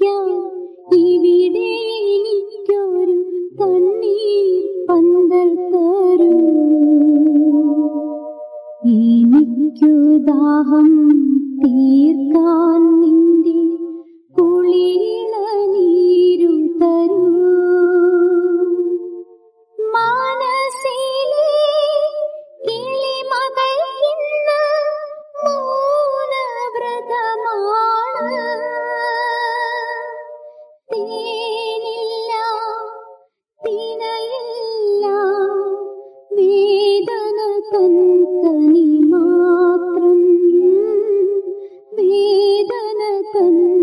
കുടിക്കാൻ ഇവിടെ എനിക്കൊരു തണ്ണീർ പന്തൽ തരൂ. എനിക്കു ദാഹം തീർക്കാൻ